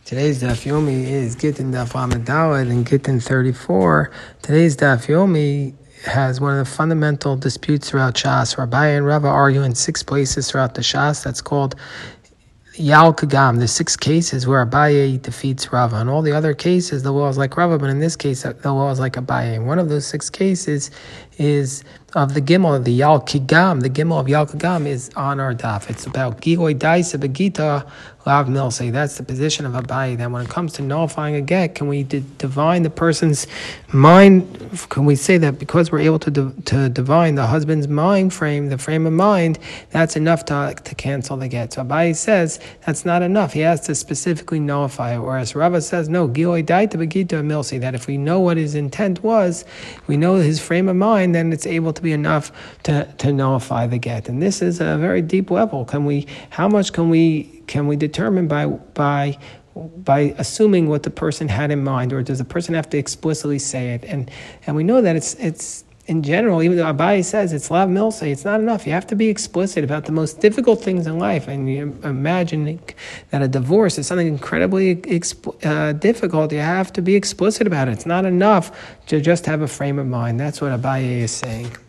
Today's Daf Yomi is Gittin Daf Amidalad and Gittin 34. Today's Daf Yomi has one of the fundamental disputes throughout Shas. Rabbi and Rava argue in 6 places throughout the Shas. That's called Yal Kagam. There's 6 cases where Abaye defeats Rava. In all the other cases, the law is like Rava, but in this case, the law is like Abaye. And one of those 6 cases is of the Gimel of the Yal Kagam. The Gimel of Yal Kagam is on our daf. It's about Giloi Daisa Begita Lav Milsei. That's the position of Abaye. That when it comes to nullifying a get, can we divine the person's mind? Can we say that because we're able to divine the husband's mind frame, the frame of mind, that's enough to cancel the get? So Abaye says that's not enough. He has to specifically nullify it. Whereas Rava says no, Giloi Daita Begita Milsei. That if we know what his intent was, we know his frame of mind, then it's able to be enough to nullify the get. And this is a very deep level. How much can we determine by assuming what the person had in mind, or does the person have to explicitly say it? And we know that it's in general, even though Abaye says it's lav milsei, it's not enough. You have to be explicit about the most difficult things in life. And you imagine that a divorce is something incredibly difficult. You have to be explicit about it. It's not enough to just have a frame of mind. That's what Abaye is saying.